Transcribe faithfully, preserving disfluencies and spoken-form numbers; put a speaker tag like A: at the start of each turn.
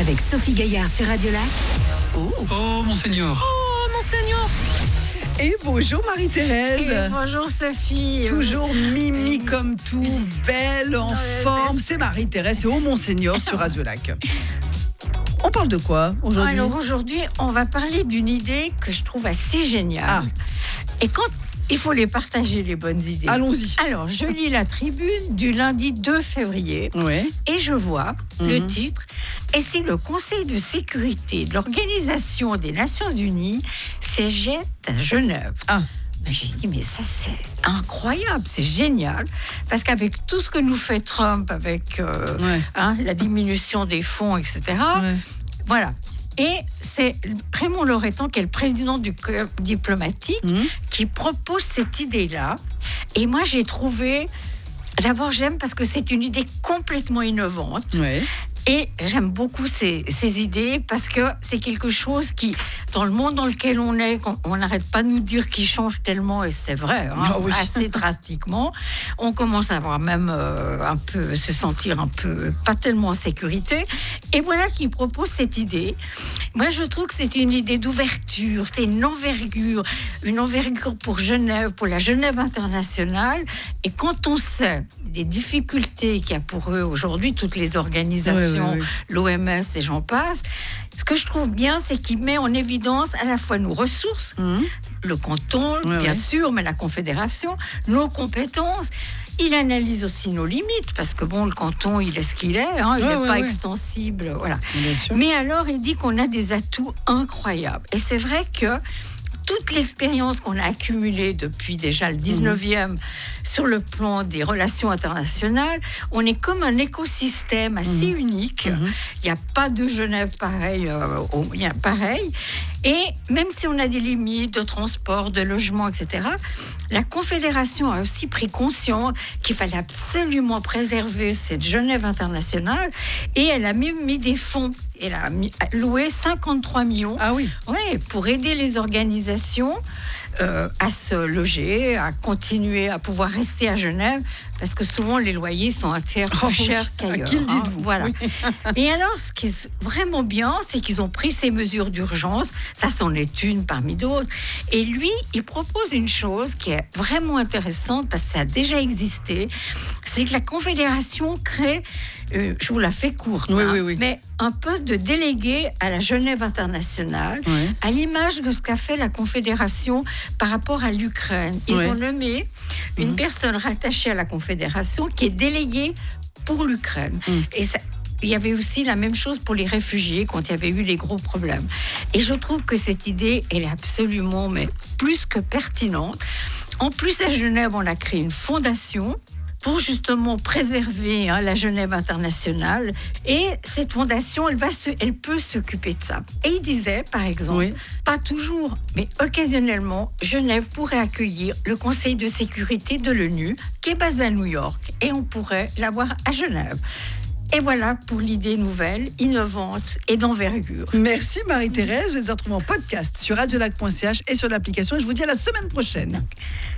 A: avec Sophie Gaillard sur Radio Lac.
B: Oh, oh monseigneur.
A: Oh, monseigneur.
C: Et bonjour Marie-Thérèse.
D: Et bonjour Sophie.
C: Toujours mimi comme tout, belle, en forme. C'est Marie-Thérèse, c'est au Monseigneur sur Radio Lac. On parle de quoi aujourd'hui?
D: Alors aujourd'hui, on va parler d'une idée que je trouve assez géniale.
C: Ah.
D: Et quand il faut les partager, les bonnes idées.
C: Allons-y.
D: Alors, je lis la tribune du lundi deux février
C: Ouais.
D: et je vois
C: Mhm.
D: le titre « Et si le Conseil de sécurité de l'Organisation des Nations Unies siégeait à Genève ?»
C: Ah.
D: Ben, j'ai dit, mais ça, c'est incroyable, c'est génial. Parce qu'avec tout ce que nous fait Trump, avec euh,
C: Ouais.
D: hein, la diminution des fonds, et cetera,
C: Ouais.
D: voilà. Et c'est Raymond Loretan, qui est le président du club diplomatique,
C: Mhm.
D: qui propose cette idée-là. Et moi, j'ai trouvé... D'abord, j'aime parce que c'est une idée complètement innovante.
C: Ouais.
D: Et j'aime beaucoup ces, ces idées parce que c'est quelque chose qui, dans le monde dans lequel on est, on n'arrête pas de nous dire qu'il change tellement, et c'est vrai, hein,
C: Ah oui.
D: assez drastiquement. On commence à avoir même euh, un peu, se sentir un peu, pas tellement en sécurité. Et voilà qui propose cette idée. Moi, je trouve que c'est une idée d'ouverture, c'est une envergure, une envergure pour Genève, pour la Genève internationale. Et quand on sait les difficultés qu'il y a pour eux aujourd'hui, toutes les organisations,
C: Oui, oui, oui.
D: l'O M S et j'en passe, ce que je trouve bien, c'est qu'il met en évidence à la fois nos ressources,
C: Mhm.
D: le canton,
C: Ouais,
D: bien
C: ouais.
D: sûr, mais la confédération, nos compétences. Il analyse aussi nos limites, parce que bon, le canton, il est ce qu'il est, hein, il n'est
C: Ouais, ouais,
D: pas
C: ouais.
D: extensible, voilà.
C: Bien sûr.
D: Mais alors, il dit qu'on a des atouts incroyables. Et c'est vrai que toute l'expérience qu'on a accumulée depuis déjà le dix-neuvième sur le plan des relations internationales, on est comme un écosystème assez unique.
C: Mhm.
D: Il n'y a pas de Genève pareil, euh, au- il y a pareil. Et même si on a des limites de transport, de logement, et cetera, la Confédération a aussi pris conscience qu'il fallait absolument préserver cette Genève internationale, et elle a même mis des fonds. Elle a mis, a loué cinquante-trois millions.
C: Ah oui.
D: Ouais, pour aider les organisations euh, à se loger, à continuer à pouvoir rester à Genève, parce que souvent les loyers sont un tiers plus
C: Oh oui.
D: chers
C: À
D: qu'ailleurs.
C: qui le
D: hein,
C: dites-vous?
D: Voilà.
C: Oui.
D: Et alors, ce qui est vraiment bien, c'est qu'ils ont pris ces mesures d'urgence. Ça, c'en est une parmi d'autres. Et lui, il propose une chose qui est vraiment intéressante, parce que ça a déjà existé. C'est que la Confédération crée, euh, je vous la fais courte,
C: Oui,
D: hein,
C: oui, oui.
D: mais un poste de délégué à la Genève internationale,
C: Ouais.
D: à l'image de ce qu'a fait la Confédération par rapport à l'Ukraine. Ils
C: Ouais.
D: ont nommé une
C: Mhm.
D: personne rattachée à la Confédération qui est déléguée pour l'Ukraine.
C: Mhm.
D: Et ça, il y avait aussi la même chose pour les réfugiés quand il y avait eu les gros problèmes. Et je trouve que cette idée, elle est absolument, mais plus que pertinente. En plus, à Genève, on a créé une fondation pour justement préserver hein, la Genève internationale. Et cette fondation, elle, va se, elle peut s'occuper de ça. Et il disait, par exemple,
C: Oui.
D: pas toujours, mais occasionnellement, Genève pourrait accueillir le Conseil de sécurité de l'ONU, qui est basé à New York, et on pourrait l'avoir à Genève. Et voilà pour l'idée nouvelle, innovante et d'envergure.
C: Merci Marie-Thérèse. Je vais les retrouver en podcast sur radiolac point c h et sur l'application. Et je vous dis à la semaine prochaine.